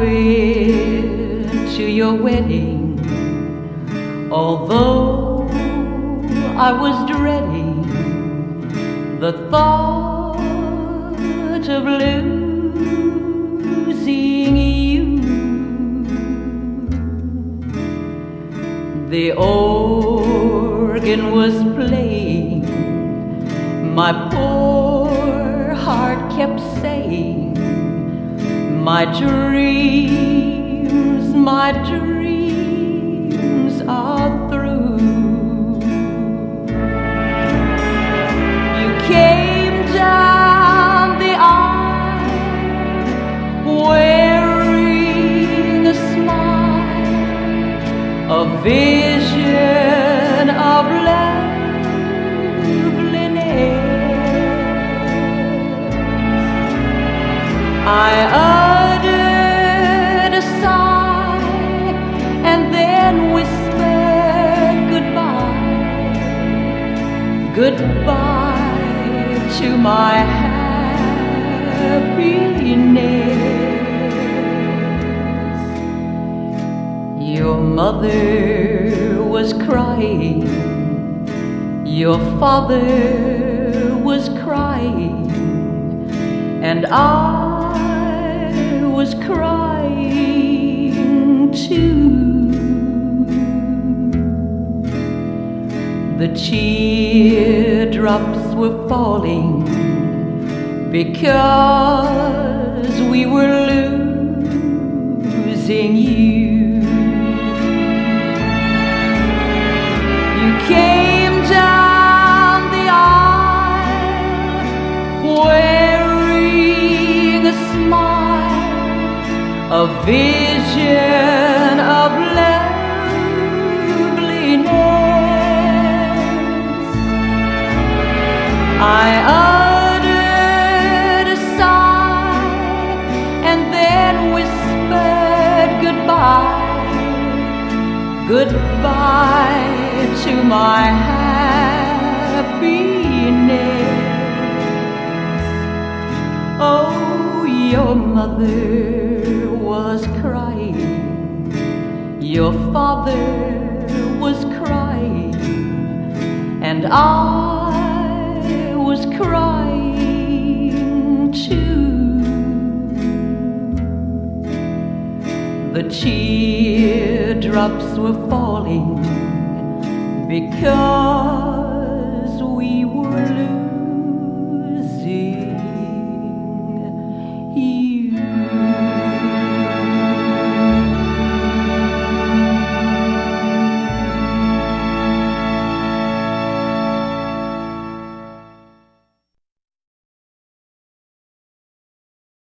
went to your wedding, although I was dreading the thought of losing you. The organ was playing, my poor heart kept saying, my dreams are through. You came down the aisle wearing a smile, a vision of loveliness. I uttered a sigh and then whispered goodbye, goodbye to my happiness. Your mother was crying, your father was crying, and I was crying too. The teardrops were falling because we were losing you. You came down the aisle wearing a smile, a vision of loveliness. I uttered a sigh and then whispered goodbye, goodbye to my happiness. Oh, your mother was crying, your father was crying, and I was crying too. The teardrops were falling because we were losing